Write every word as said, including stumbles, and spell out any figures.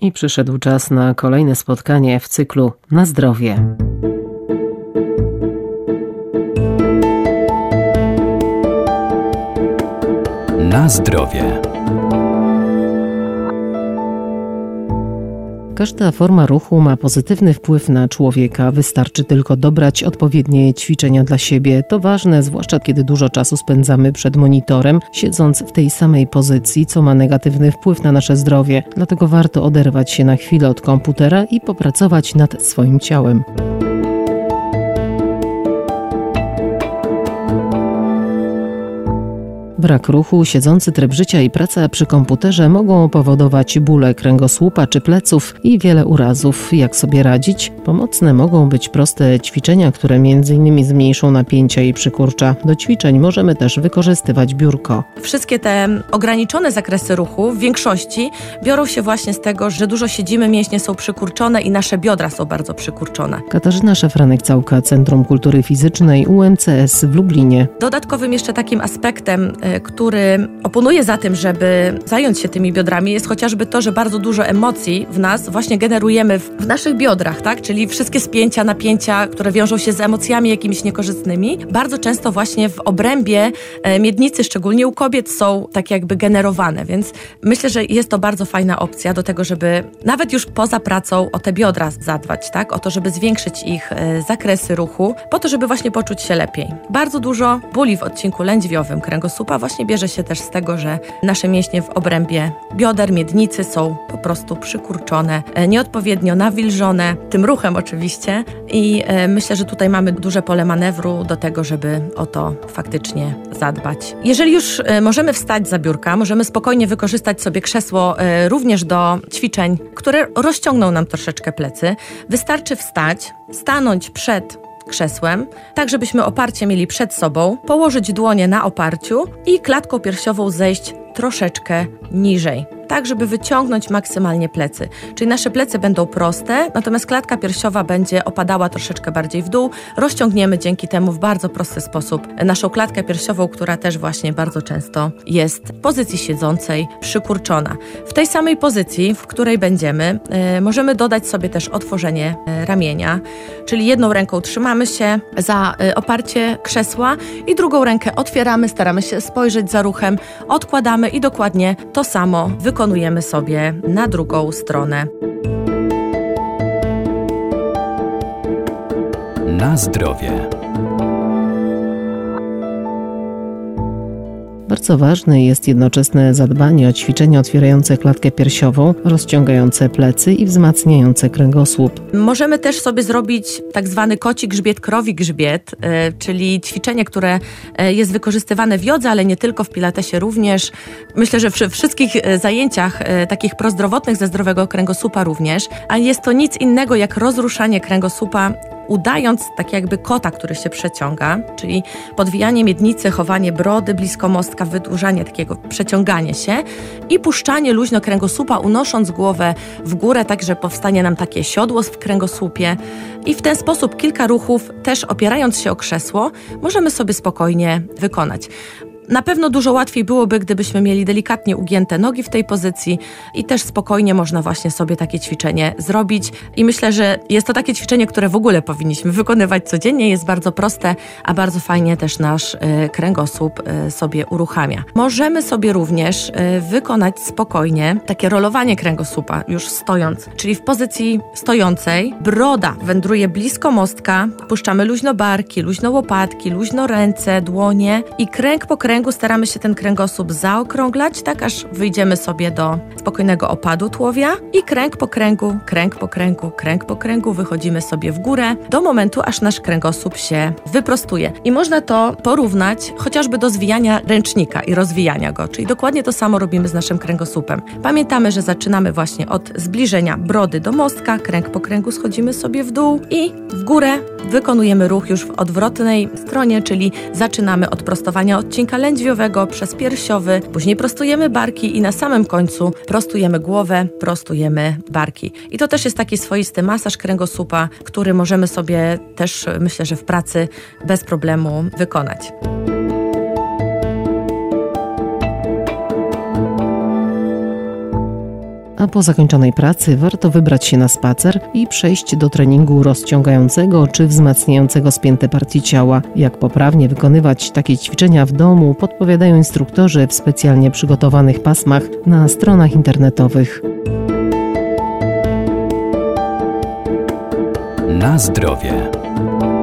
I przyszedł czas na kolejne spotkanie w cyklu Na zdrowie. Na zdrowie. Każda forma ruchu ma pozytywny wpływ na człowieka. Wystarczy tylko dobrać odpowiednie ćwiczenia dla siebie. To ważne, zwłaszcza kiedy dużo czasu spędzamy przed monitorem, siedząc w tej samej pozycji, co ma negatywny wpływ na nasze zdrowie. Dlatego warto oderwać się na chwilę od komputera i popracować nad swoim ciałem. Brak ruchu, siedzący tryb życia i praca przy komputerze mogą powodować bóle kręgosłupa czy pleców i wiele urazów. Jak sobie radzić? Pomocne mogą być proste ćwiczenia, które między innymi zmniejszą napięcia i przykurcza. Do ćwiczeń możemy też wykorzystywać biurko. Wszystkie te ograniczone zakresy ruchu w większości biorą się właśnie z tego, że dużo siedzimy, mięśnie są przykurczone i nasze biodra są bardzo przykurczone. Katarzyna Szafranek-Całka, Centrum Kultury Fizycznej U M C S w Lublinie. Dodatkowym jeszcze takim aspektem, który oponuje za tym, żeby zająć się tymi biodrami, jest chociażby to, że bardzo dużo emocji w nas właśnie generujemy w, w naszych biodrach, tak? Czyli wszystkie spięcia, napięcia, które wiążą się z emocjami jakimiś niekorzystnymi, bardzo często właśnie w obrębie e, miednicy, szczególnie u kobiet, są tak jakby generowane, więc myślę, że jest to bardzo fajna opcja do tego, żeby nawet już poza pracą o te biodra zadbać, tak? O to, żeby zwiększyć ich e, zakresy ruchu, po to, żeby właśnie poczuć się lepiej. Bardzo dużo bóli w odcinku lędźwiowym kręgosłupa właśnie bierze się też z tego, że nasze mięśnie w obrębie bioder, miednicy są po prostu przykurczone, nieodpowiednio nawilżone, tym ruchem oczywiście i e, myślę, że tutaj mamy duże pole manewru do tego, żeby o to faktycznie zadbać. Jeżeli już e, możemy wstać za biurka, możemy spokojnie wykorzystać sobie krzesło e, również do ćwiczeń, które rozciągną nam troszeczkę plecy. Wystarczy wstać, stanąć przed krzesłem, tak żebyśmy oparcie mieli przed sobą, położyć dłonie na oparciu i klatką piersiową zejść troszeczkę niżej, tak żeby wyciągnąć maksymalnie plecy. Czyli nasze plecy będą proste, natomiast klatka piersiowa będzie opadała troszeczkę bardziej w dół. Rozciągniemy dzięki temu w bardzo prosty sposób naszą klatkę piersiową, która też właśnie bardzo często jest w pozycji siedzącej przykurczona. W tej samej pozycji, w której będziemy, yy, możemy dodać sobie też otworzenie yy, ramienia, czyli jedną ręką trzymamy się za yy, oparcie krzesła i drugą rękę otwieramy, staramy się spojrzeć za ruchem, odkładamy i dokładnie to samo wykonujemy sobie na drugą stronę. Na zdrowie. Bardzo ważne jest jednoczesne zadbanie o ćwiczenia otwierające klatkę piersiową, rozciągające plecy i wzmacniające kręgosłup. Możemy też sobie zrobić tak zwany koci grzbiet, krowi grzbiet, yy, czyli ćwiczenie, które yy, jest wykorzystywane w jodze, ale nie tylko, w pilatesie również. Myślę, że przy wszystkich yy, zajęciach yy, takich prozdrowotnych ze zdrowego kręgosłupa również, a jest to nic innego jak rozruszanie kręgosłupa, udając tak jakby kota, który się przeciąga, czyli podwijanie miednicy, chowanie brody blisko mostka, wydłużanie takiego, przeciąganie się i puszczanie luźno kręgosłupa, unosząc głowę w górę, tak że powstanie nam takie siodło w kręgosłupie i w ten sposób kilka ruchów, też opierając się o krzesło, możemy sobie spokojnie wykonać. Na pewno dużo łatwiej byłoby, gdybyśmy mieli delikatnie ugięte nogi w tej pozycji i też spokojnie można właśnie sobie takie ćwiczenie zrobić. I myślę, że jest to takie ćwiczenie, które w ogóle powinniśmy wykonywać codziennie. Jest bardzo proste, a bardzo fajnie też nasz y, kręgosłup y, sobie uruchamia. Możemy sobie również y, wykonać spokojnie takie rolowanie kręgosłupa, już stojąc. Czyli w pozycji stojącej broda wędruje blisko mostka, puszczamy luźno barki, luźno łopatki, luźno ręce, dłonie i kręg po kręgu staramy się ten kręgosłup zaokrąglać, tak aż wyjdziemy sobie do spokojnego opadu tułowia i kręg po kręgu, kręg po kręgu, kręg po kręgu wychodzimy sobie w górę do momentu, aż nasz kręgosłup się wyprostuje. I można to porównać chociażby do zwijania ręcznika i rozwijania go, czyli dokładnie to samo robimy z naszym kręgosłupem. Pamiętamy, że zaczynamy właśnie od zbliżenia brody do mostka, kręg po kręgu schodzimy sobie w dół i w górę wykonujemy ruch już w odwrotnej stronie, czyli zaczynamy od prostowania odcinka lędźwiowego przez piersiowy, później prostujemy barki i na samym końcu prostujemy głowę, prostujemy barki. I to też jest taki swoisty masaż kręgosłupa, który możemy sobie też, myślę, że w pracy bez problemu wykonać. A a po zakończonej pracy warto wybrać się na spacer i przejść do treningu rozciągającego czy wzmacniającego spięte partie ciała. Jak poprawnie wykonywać takie ćwiczenia w domu, podpowiadają instruktorzy w specjalnie przygotowanych pasmach na stronach internetowych. Na zdrowie.